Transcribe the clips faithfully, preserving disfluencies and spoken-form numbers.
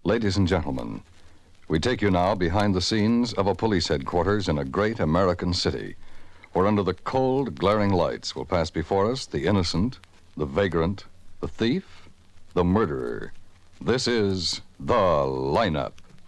Ladies and gentlemen, we take you now behind the scenes of a police headquarters in a great American city, where under the cold, glaring lights will pass before us the innocent, the vagrant, the thief, the murderer. This is The Lineup.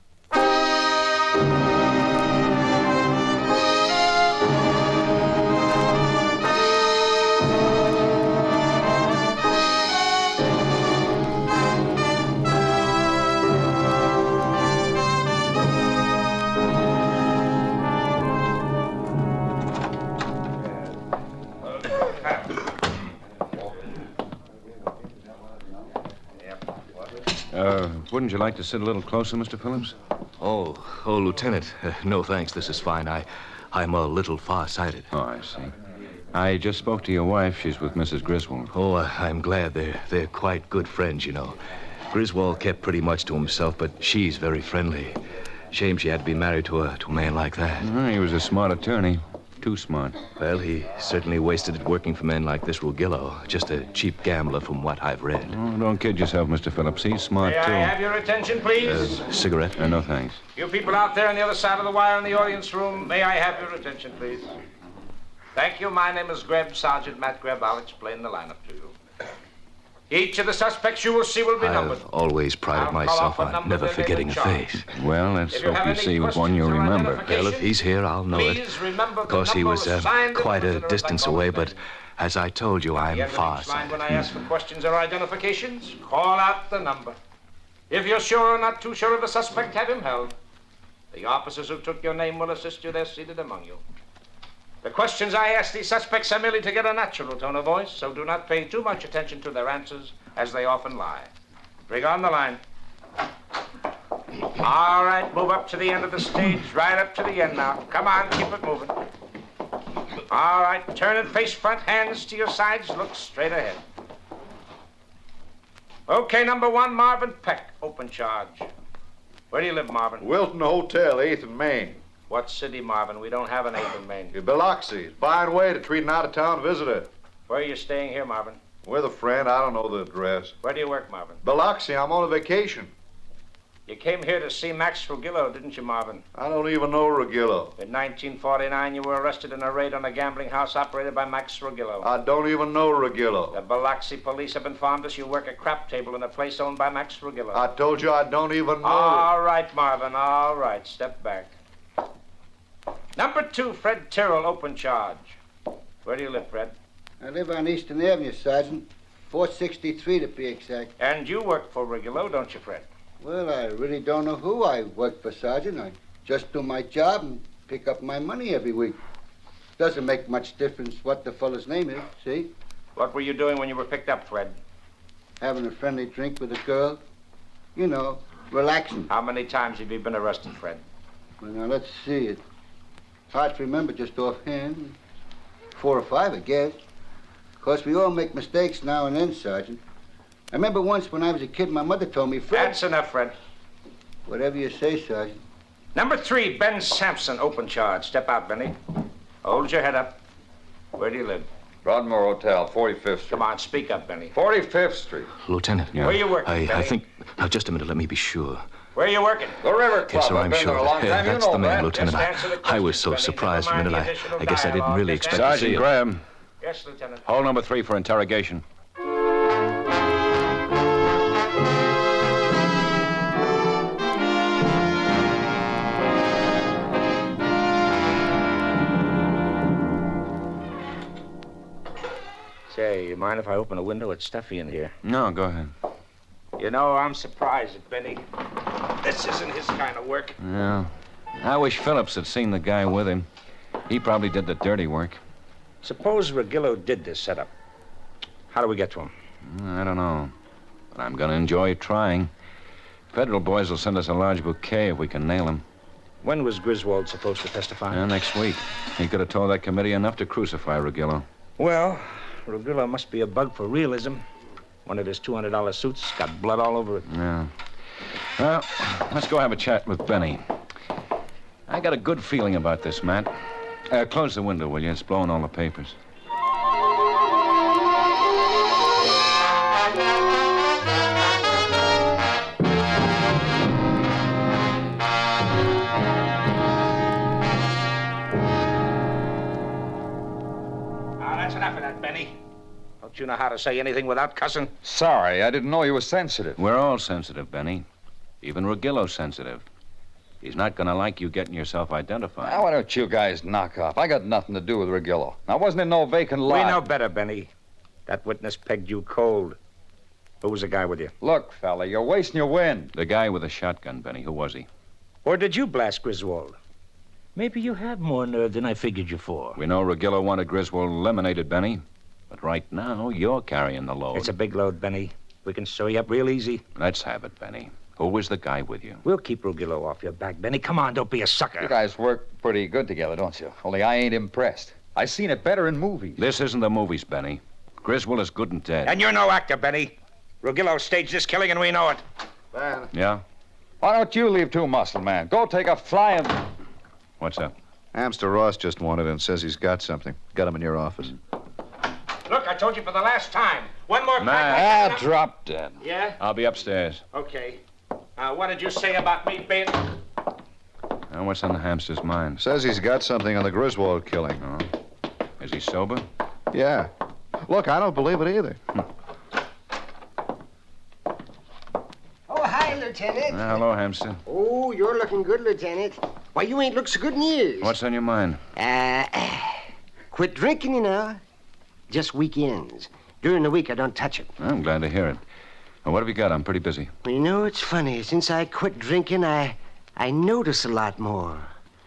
Uh, wouldn't you like to sit a little closer, Mister Phillips? Oh, oh, Lieutenant. Uh, no, thanks. This is fine. I, I'm a little far-sighted. Oh, I see. I just spoke to your wife. She's with Missus Griswold. Oh, uh, I'm glad. They're, they're quite good friends, you know. Griswold kept pretty much to himself, but she's very friendly. Shame she had to be married to a, to a man like that. Uh, he was a smart attorney. Too smart. Well, he certainly wasted it working for men like this Ruggiero. Just a cheap gambler from what I've read. Oh, don't kid yourself, Mister Phillips. He's smart, May too. I have your attention, please? Uh, cigarette? Uh, no, thanks. You people out there on the other side of the wire in the audience room, may I have your attention, please? Thank you. My name is Greb, Sergeant Matt Greb. I'll explain the lineup to you. Each of the suspects you will see will be numbered. I've always prided I'll myself call off what on number never they're forgetting a in charge. face. Well, let's If you hope have you any see questions one you'll or remember. identification, Well, if he's here, I'll know it. Please remember Of course, the he number was uh, assigned quite a to the distance record away, thing. but as I told you, At I'm the end of far each line, sighted. when I ask for questions or identifications, call out the number. If you're sure or not too sure of the suspect, have him held. The officers who took your name will assist you. They're seated among you. The questions I ask these suspects are merely to get a natural tone of voice, so do not pay too much attention to their answers, as they often lie. Bring on the line. All right, move up to the end of the stage, right up to the end now. Come on, keep it moving. All right, turn and face front, hands to your sides, look straight ahead. Okay, number one, Marvin Peck, open charge. Where do you live, Marvin? Wilton Hotel, eighth and Main. What city, Marvin? We don't have an eighth in Maine. Biloxi. Fine way to treat an out-of-town visitor. Where are you staying here, Marvin? With a friend, I don't know the address. Where do you work, Marvin? Biloxi, I'm on a vacation. You came here to see Max Ruggiero, didn't you, Marvin? I don't even know Ruggiero. In nineteen forty-nine, you were arrested in a raid on a gambling house operated by Max Ruggiero. I don't even know Ruggiero. The Biloxi police have informed us you work a crap table in a place owned by Max Ruggiero. I told you I don't even know. All right, Marvin, all right. Step back. Number two, Fred Tyrrell, open charge. Where do you live, Fred? I live on Eastern Avenue, Sergeant. four sixty-three to be exact. And you work for Ruggiero, don't you, Fred? Well, I really don't know who I work for, Sergeant. I just do my job and pick up my money every week. Doesn't make much difference what the fellow's name is, see? What were you doing when you were picked up, Fred? Having a friendly drink with a girl. You know, relaxing. How many times have you been arrested, Fred? Well, now, let's see. It's hard to remember just offhand. Four or five, I guess. Of course, we all make mistakes now and then, Sergeant. I remember once when I was a kid, my mother told me, Fred... That's enough, Fred. Whatever you say, Sergeant. Number three, Ben Sampson, open charge. Step out, Benny. Hold your head up. Where do you live? Broadmoor Hotel, forty-fifth Street. Come on, speak up, Benny. forty-fifth Street. Lieutenant. Yeah. Where you working, I, I Benny? think... Now, just a minute. Let me be sure. Where are you working? The River Club. Yes, sir, I've I'm been sure. there a long Yeah, time. You that's know the man, that. Lieutenant. Just I, answer the I was so questions, Benny. surprised for a Never minute. mind I, the additional I guess I didn't dialogue. really Just expect to see Sergeant you. Graham, Yes, Lieutenant. hold number three for interrogation. Say, you mind if I open a window? It's stuffy in here. No, go ahead. You know, I'm surprised at Benny. This isn't his kind of work. Yeah. I wish Phillips had seen the guy with him. He probably did the dirty work. Suppose Ruggiero did this setup. How do we get to him? I don't know. But I'm going to enjoy trying. Federal boys will send us a large bouquet if we can nail him. When was Griswold supposed to testify? Yeah, next week. He could have told that committee enough to crucify Ruggiero. Well, Ruggiero must be a bug for realism. One of his two hundred dollar suits got blood all over it. Yeah. Well, let's go have a chat with Benny. I got a good feeling about this, Matt. Uh, close the window, will you? It's blowing all the papers. Don't you know how to say anything without cussing? Sorry, I didn't know you were sensitive. We're all sensitive, Benny. Even Ruggilo's sensitive. He's not going to like you getting yourself identified. Now, why don't you guys knock off? I got nothing to do with Ruggiero. Now, wasn't it no vacant lot? We know better, Benny. That witness pegged you cold. Who was the guy with you? Look, fella, you're wasting your wind. The guy with the shotgun, Benny. Who was he? Or did you blast Griswold? Maybe you have more nerve than I figured you for. We know Ruggiero wanted Griswold eliminated, Benny. But right now, you're carrying the load. It's a big load, Benny. We can sew you up real easy. Let's have it, Benny. Who was the guy with you? We'll keep Ruggiero off your back, Benny. Come on, don't be a sucker. You guys work pretty good together, don't you? Only I ain't impressed. I seen it better in movies. This isn't the movies, Benny. Griswold is good and dead. And you're no actor, Benny. Ruggiero staged this killing, and we know it. Ben. Yeah? Why don't you leave too, muscle man? Go take a flying... What's up? Hamster Ross just wanted and says he's got something. Got him in your office. Look, I told you for the last time. One more crack. Matt. Ah, drop dead. Yeah? I'll be upstairs. Okay. Uh, what did you say about me, Ben? Now, what's on the hamster's mind? Says he's got something on the Griswold killing. Oh? Is he sober? Yeah. Look, I don't believe it either. Oh, hi, Lieutenant. Uh, hello, hamster. Oh, you're looking good, Lieutenant. Why, you ain't looked so good in years. What's on your mind? Uh, quit drinking, you know. Just weekends. During the week, I don't touch it. I'm glad to hear it. Well, what have you got? I'm pretty busy. Well, you know, it's funny. Since I quit drinking, I, I notice a lot more.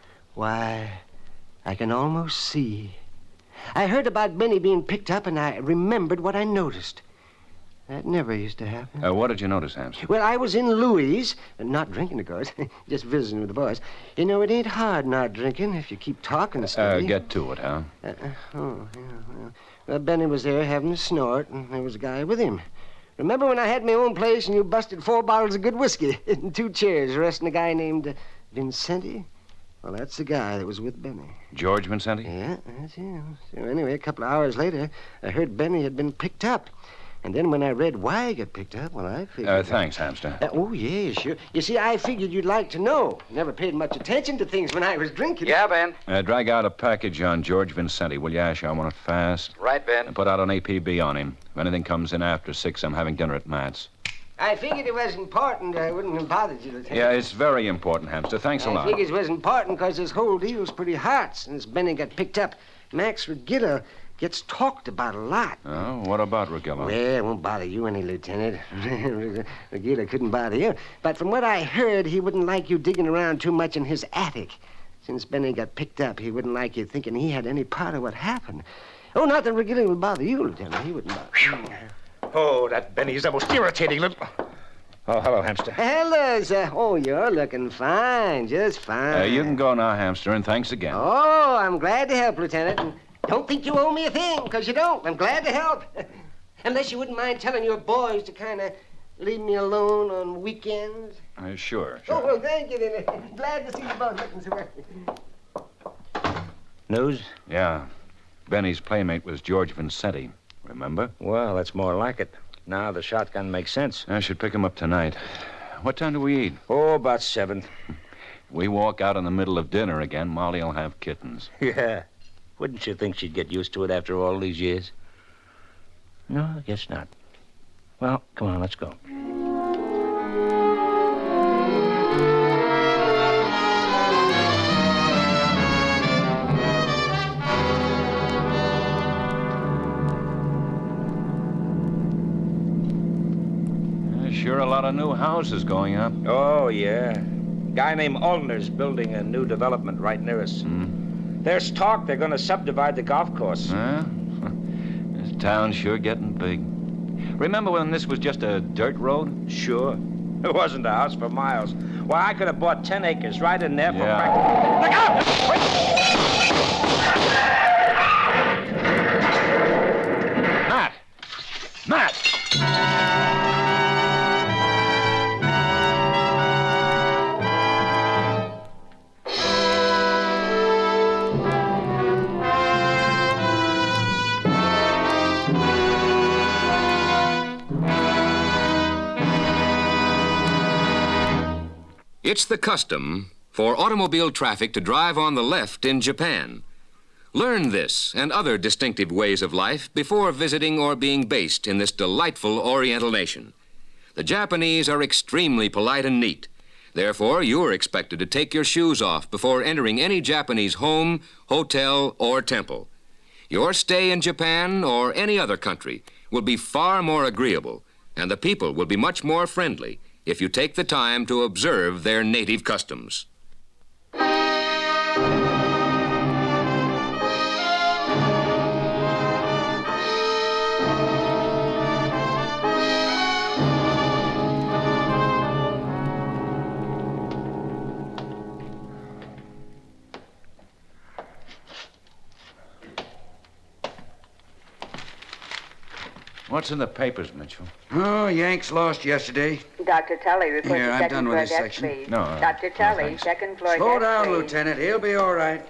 Why, I can almost see. I heard about Benny being picked up, and I remembered what I noticed. That never used to happen. Uh, what did you notice, hamster? Well, I was in Louis, not drinking, of course, just visiting with the boys. You know, it ain't hard not drinking if you keep talking Uh, steady. get to it, huh? Uh, uh, oh, yeah, well. Well, Benny was there having a snort, and there was a guy with him. Remember when I had my own place and you busted four bottles of good whiskey and two chairs arresting a guy named uh, Vincenti? Well, that's the guy that was with Benny. George Vincenti? Yeah, that's him. So anyway, a couple of hours later, I heard Benny had been picked up. And then when I read why he got picked up, well, I figured... Uh, thanks, hamster. Uh, oh, yeah, sure. You see, I figured you'd like to know. Never paid much attention to things when I was drinking. Yeah, Ben. Uh, drag out a package on George Vincenti, will you, Ash? I want it fast. Right, Ben. And put out an A P B on him. If anything comes in after six, I'm having dinner at Matt's. I figured it was important. I wouldn't have bothered you, Lieutenant. Yeah, it's very important, hamster. Thanks a I lot. figured it was important because this whole deal's pretty hot since Benny got picked up. Max Regilla gets talked about a lot. Oh, what about Ruggiero? Well, it won't bother you any, Lieutenant. Regilla couldn't bother you. But from what I heard, he wouldn't like you digging around too much in his attic. Since Benny got picked up, he wouldn't like you thinking he had any part of what happened. Oh, not that Regilla would bother you, Lieutenant. He wouldn't bother you. Oh, that Benny's the most irritating little... Oh, hello, hamster. Hello, sir. Oh, you're looking fine, just fine. Uh, you can go now, hamster, and thanks again. Oh, I'm glad to help, Lieutenant. And don't think you owe me a thing, because you don't. I'm glad to help. Unless you wouldn't mind telling your boys to kind of leave me alone on weekends. Uh, sure, Oh, sure. well, thank you, then. Glad to see you both looking so well. News? Yeah. Benny's playmate was George Vincenti. Remember? Well, that's more like it. Now the shotgun makes sense. I should pick him up tonight. What time do we eat? Oh, about seven. We walk out in the middle of dinner again, Molly'll have kittens. Yeah. Wouldn't you think she'd get used to it after all these years? No, I guess not. Well, come on, let's go. Sure, a lot of new houses going up. Oh, yeah. Guy named Allner's building a new development right near us. Hmm. There's talk they're going to subdivide the golf course. Huh? This town's sure getting big. Remember when this was just a dirt road? Sure. It wasn't a house for miles. Why, I could have bought ten acres right in there for Yeah. practice. Look out! Matt! Matt! It's the custom for automobile traffic to drive on the left in Japan. Learn this and other distinctive ways of life before visiting or being based in this delightful Oriental nation. The Japanese are extremely polite and neat. Therefore, you're expected to take your shoes off before entering any Japanese home, hotel, or temple. Your stay in Japan or any other country will be far more agreeable, and the people will be much more friendly if you take the time to observe their native customs. What's in the papers, Mitchell? Oh, Yanks lost yesterday. Doctor Tully, report Here, to I'm second done with floor this desk, section. please. No, uh, Doctor no, Tully, thanks. second floor Slow desk, down, please. Lieutenant. He'll be all right.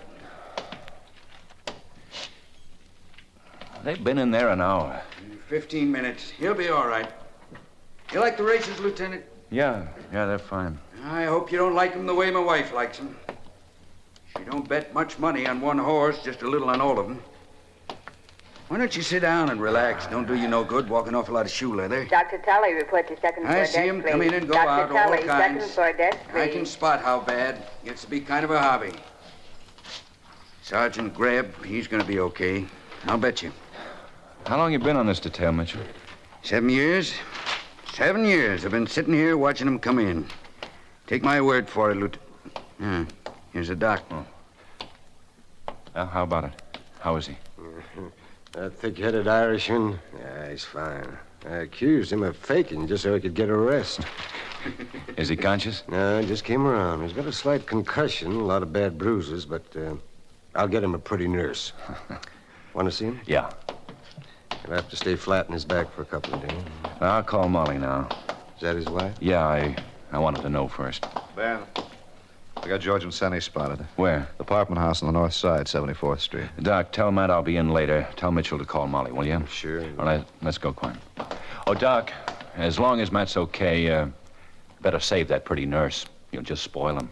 They've been in there an hour. Fifteen minutes. He'll be all right. You like the races, Lieutenant? Yeah, yeah, they're fine. I hope you don't like them the way my wife likes them. She don't bet much money on one horse, just a little on all of them. Why don't you sit down and relax? Don't do you no good walking off a lot of shoe leather. Doctor Tully, report to second floor I desk, see him please. come in and go Doctor out, all Tully, kinds. second floor desk, please. I can spot how bad. Gets to be kind of a hobby. Sergeant Greb, he's gonna be okay. I'll bet you. How long you been on this detail, Mitchell? Seven years? Seven years I've been sitting here watching him come in. Take my word for it, Lieutenant. Yeah, here's a doc. Oh. Well, how about it? How is he? That thick-headed Irishman? Yeah, he's fine. I accused him of faking just so he could get a rest. Is he conscious? No, just came around. He's got a slight concussion, a lot of bad bruises, but uh, I'll get him a pretty nurse. Want to see him? Yeah. He'll have to stay flat on his back for a couple of days. I'll call Molly now. Is that his wife? Yeah, I, I wanted to know first. Ben, I got George and Sandy spotted. Where? Apartment house on the north side, seventy-fourth Street. Doc, tell Matt I'll be in later. Tell Mitchell to call Molly, will you? Sure. All right, let's go, Quinn. Oh, Doc, as long as Matt's okay, uh, better save that pretty nurse. You'll just spoil him.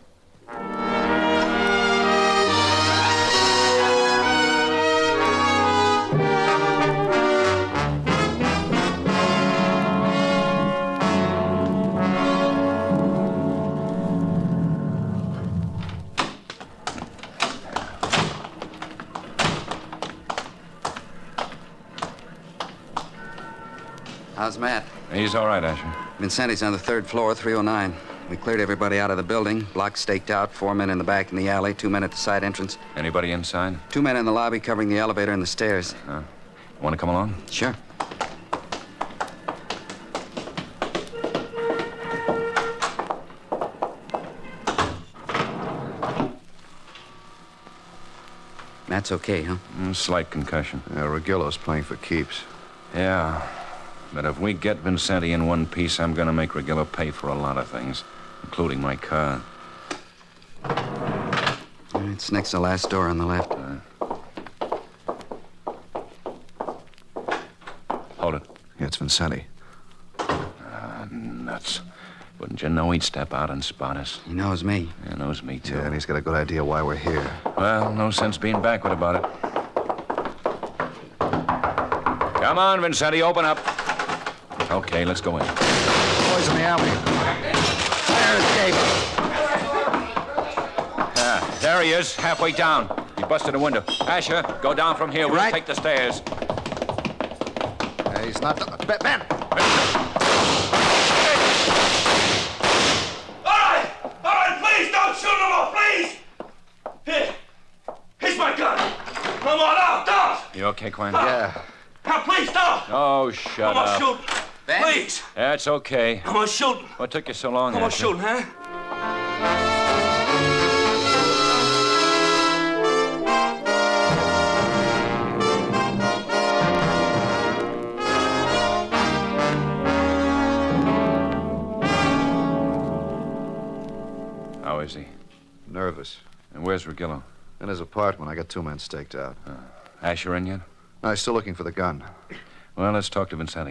How's Matt? He's all right, Asher. Vincenti's on the third floor, three oh nine. We cleared everybody out of the building. Block staked out, four men in the back in the alley, two men at the side entrance. Anybody inside? Two men in the lobby covering the elevator and the stairs. Uh, want to come along? Sure. Matt's okay, huh? Mm, slight concussion. Yeah, Regillo's playing for keeps. Yeah. But if we get Vincenti in one piece, I'm going to make Regillo pay for a lot of things, including my car. It's next to the last door on the left. Uh, hold it. Yeah, it's Vincenti. Ah, nuts. Wouldn't you know he'd step out and spot us? He knows me. Yeah, knows me, too. Yeah, and he's got a good idea why we're here. Well, no sense being backward about it. Come on, Vincenti, open up. Okay, let's go in. Boys in the alley. Fire escape. Ah, there he is, halfway down. He busted a window. Asher, go down from here. We'll Right. take the stairs. Yeah, he's not... Ben! Ben! All right! All right, please don't shoot no more, please! Here. Here's my gun. No more, no, don't! You okay, Quinn? Yeah. Now, please don't! Oh, shut No more up. shooting. Please! That's okay. No more shooting. What took you so long, No more Asher? shooting, huh? How is he? Nervous. And where's Regillo? In his apartment, I got two men staked out. Uh, Asher in yet? No, he's still looking for the gun. Well, let's talk to Vincenti.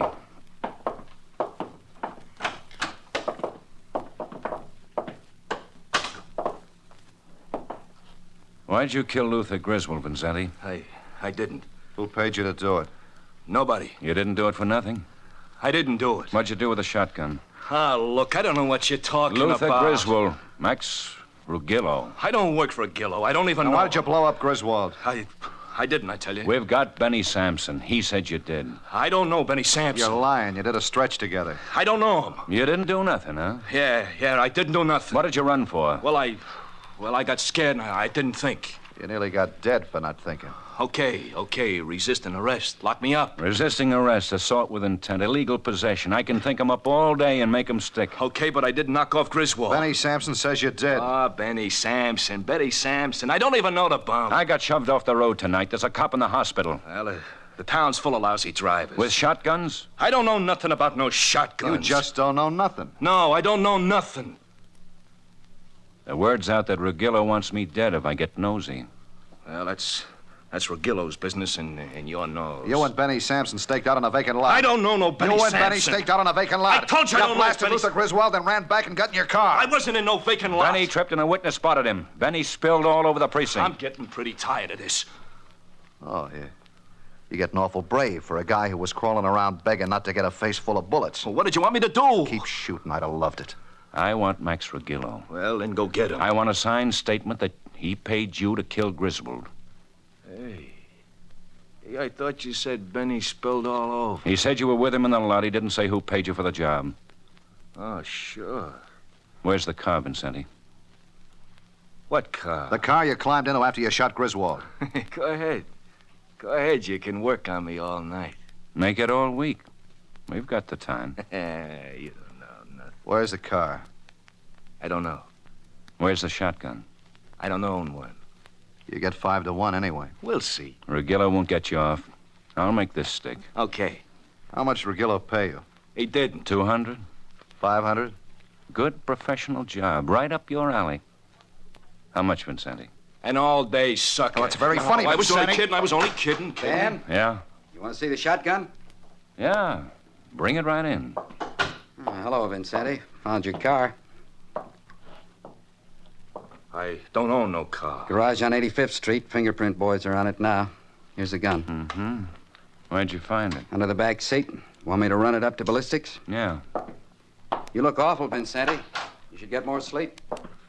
Why'd you kill Luther Griswold, Vincenti? I, I didn't. Who paid you to do it? Nobody. You didn't do it for nothing? I didn't do it. What'd you do with the shotgun? Ah, look, I don't know what you're talking Luther about. Griswold, Max Rugillo. I don't work for Gillo. I don't even Now, know. why did you blow up Griswold? I, I didn't, I tell you. We've got Benny Sampson. He said you did. I don't know Benny Sampson. You're lying. You did a stretch together. I don't know him. You didn't do nothing, huh? Yeah, yeah, I didn't do nothing. What did you run for? Well, I, well, I got scared and I, I didn't think. You nearly got dead for not thinking. Okay, okay, resisting arrest. Lock me up. Resisting arrest, assault with intent, illegal possession. I can think 'em up all day and make 'em stick. Okay, but I didn't knock off Griswold. Benny Sampson says you did. Ah, Benny Sampson, Benny Sampson. I don't even know the bum. I got shoved off the road tonight. There's a cop in the hospital. Well, uh, the town's full of lousy drivers. With shotguns? I don't know nothing about no shotguns. You just don't know nothing. No, I don't know nothing. The word's out that Rugillo wants me dead if I get nosy. Well, that's that's Rugillo's business and, and your nose. You and Benny Sampson staked out on a vacant lot. I don't know no Benny You and Sampson. Benny staked out on a vacant lot. I told you I don't know blasted Benny- Luther Griswold and ran back and got in your car. I wasn't in no vacant lot. Benny tripped and a witness spotted him. Benny spilled all over the precinct. I'm getting pretty tired of this. Oh, yeah. You're getting awful brave for a guy who was crawling around begging not to get a face full of bullets. Well, what did you want me to do? Keep shooting. I'd have loved it. I want Max Rugillo. Well, then go get him. I want a signed statement that he paid you to kill Griswold. Hey. Hey, I thought you said Benny spilled all over. He said you were with him in the lot. He didn't say who paid you for the job. Oh, sure. Where's the car, Vincenti? What car? The car you climbed into after you shot Griswold. Go ahead. Go ahead. You can work on me all night. Make it all week. We've got the time. You don't know nothing. Where's the car? I don't know. Where's the shotgun? I don't own one. You get five to one anyway. We'll see. Rugillo won't get you off. I'll make this stick. Okay. How much did Rugillo pay you? He didn't. Two hundred? Five hundred? Good professional job. Right up your alley. How much, Vincenti? An all-day sucker. Oh, it's very funny, I was only Vincenti. kidding. I was only kidding. kidding. Ben, Yeah? you want to see the shotgun? Yeah. Bring it right in. Oh, hello, Vincenti. Found your car. I don't own no car. Garage on eighty-fifth Street. Fingerprint boys are on it now. Here's the gun. Mm-hmm. Where'd you find it? Under the back seat. Want me to run it up to ballistics? Yeah. You look awful, Vincenti. You should get more sleep.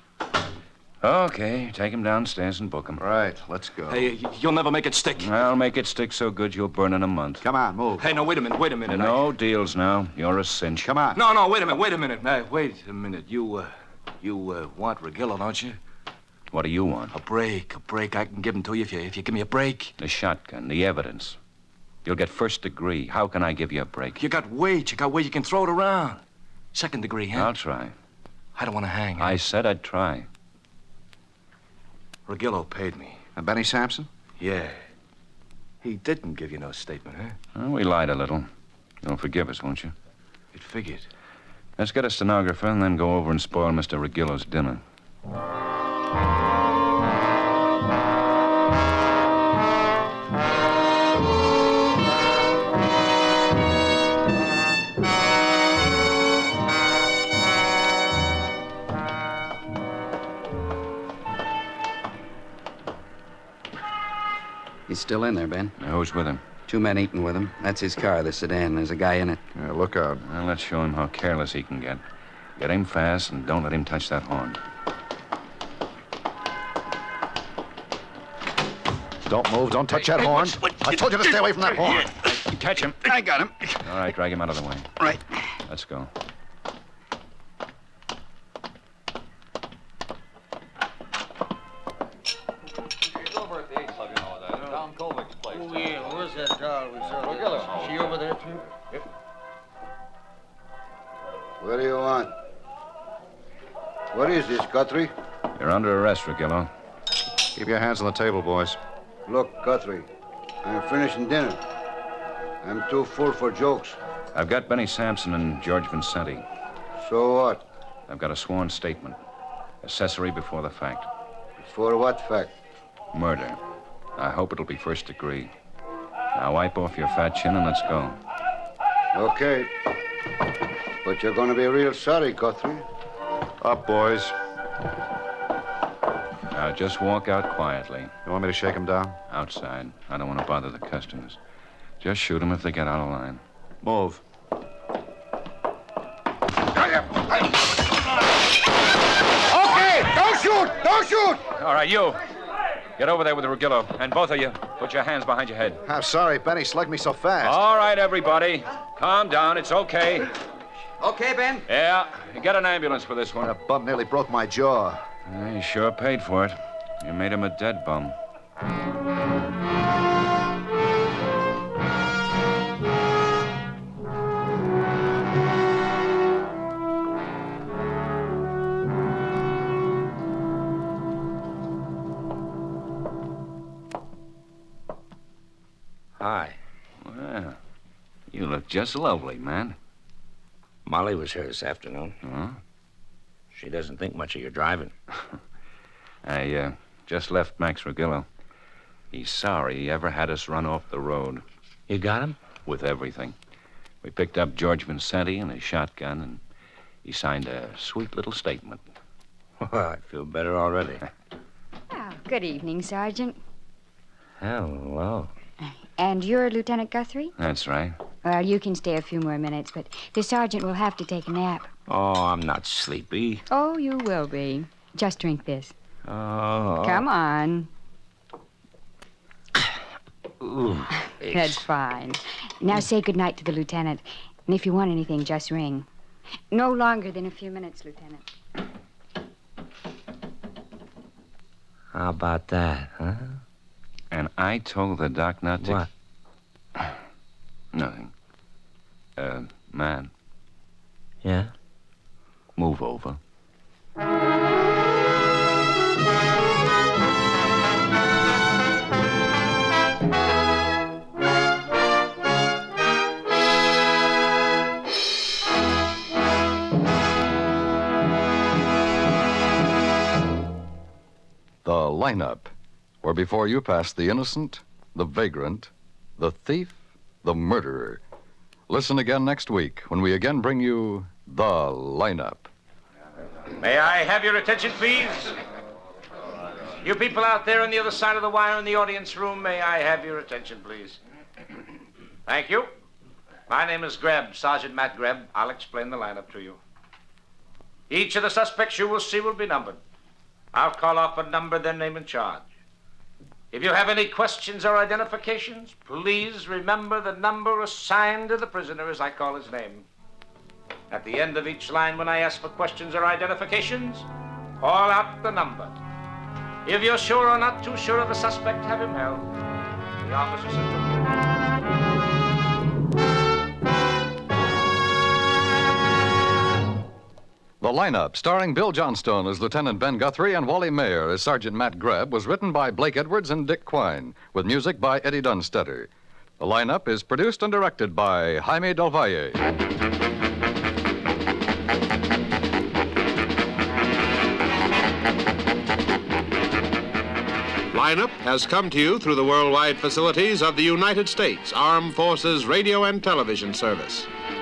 Okay, take him downstairs and book him. Right, let's go. Hey, y- you'll never make it stick. I'll make it stick so good you'll burn in a month. Come on, move. Hey, no, wait a minute. Wait a minute. No deals now. You're a cinch. Come on. I... No, no, wait a minute. Wait a minute. Uh, wait a minute. You, uh, you uh, want Rugillo, don't you? What do you want? A break. A break. I can give him to you if you, if you give me a break. The shotgun, the evidence. You'll get first degree. How can I give you a break? You got weight. You got weight. You can throw it around. Second degree, huh? I'll try. I don't want to hang. I said I'd try. Rugillo paid me. And Benny Sampson? Yeah. He didn't give you no statement, huh? Well, we lied a little. You'll forgive us, won't you? It figured. Let's get a stenographer and then go over and spoil Mister Rugillo's dinner. He's still in there, Ben. Now, who's with him? Two men eating with him. That's his car, the sedan. There's a guy in it. Yeah, look out. Well, let's show him how careless he can get. Get him fast and don't let him touch that horn. Don't move. Don't touch that horn. I told you to stay away from that horn. Catch him. I got him. All right, drag him out of the way. Right. Let's go. Oh, yeah. Where's that doll we saw? Is she over there, too? Yep. What do you want? What is this, Guthrie? You're under arrest, Rugillo. Keep your hands on the table, boys. Look, Guthrie, I'm finishing dinner. I'm too full for jokes. I've got Benny Sampson and George Vincenti. So what? I've got a sworn statement. Accessory before the fact. For what fact? Murder. I hope it'll be first degree. Now wipe off your fat chin and let's go. Okay. But you're going to be real sorry, Guthrie. Up, boys. Now, just walk out quietly. You want me to shake him down? Outside. I don't want to bother the customers. Just shoot them if they get out of line. Move. Okay, don't shoot! Don't shoot! All right, you. Get over there with the Rugillo. And both of you, put your hands behind your head. I'm sorry, Benny slugged me so fast. All right, everybody. Calm down. It's okay. Okay, Ben? Yeah. Get an ambulance for this one. That bump nearly broke my jaw. Yeah, you sure paid for it. You made him a dead bum. Hi. Well, you look just lovely, man. Molly was here this afternoon. Huh? She doesn't think much of your driving. I uh, just left Max Rugillo. He's sorry he ever had us run off the road. You got him? With everything. We picked up George Vincenti and his shotgun, and he signed a sweet little statement. Well, I feel better already. Oh, good evening, Sergeant. Hello. And you're Lieutenant Guthrie? That's right. Well, you can stay a few more minutes, but the sergeant will have to take a nap. Oh, I'm not sleepy. Oh, you will be. Just drink this. Oh. Come on. Ooh, That's fine. Now say goodnight to the lieutenant. And if you want anything, just ring. No longer than a few minutes, Lieutenant. How about that, huh? And I told the doc not to... What? Nothing. Uh, man. Yeah? Move over. The lineup, where before you pass the innocent, the vagrant, the thief, the murderer. Listen again next week when we again bring you The Lineup. May I have your attention, please? You people out there on the other side of the wire in the audience room, may I have your attention, please? Thank you. My name is Greb, Sergeant Matt Greb. I'll explain the lineup to you. Each of the suspects you will see will be numbered. I'll call off a number, then name and charge. If you have any questions or identifications, please remember the number assigned to the prisoner as I call his name. At the end of each line, when I ask for questions or identifications, call out the number. If you're sure or not too sure of the suspect, have him held. The officers have took your name. The Lineup, starring Bill Johnstone as Lieutenant Ben Guthrie and Wally Mayer as Sergeant Matt Greb, was written by Blake Edwards and Dick Quine, with music by Eddie Dunstetter. The Lineup is produced and directed by Jaime Del Valle. Lineup has come to you through the worldwide facilities of the United States Armed Forces Radio and Television Service.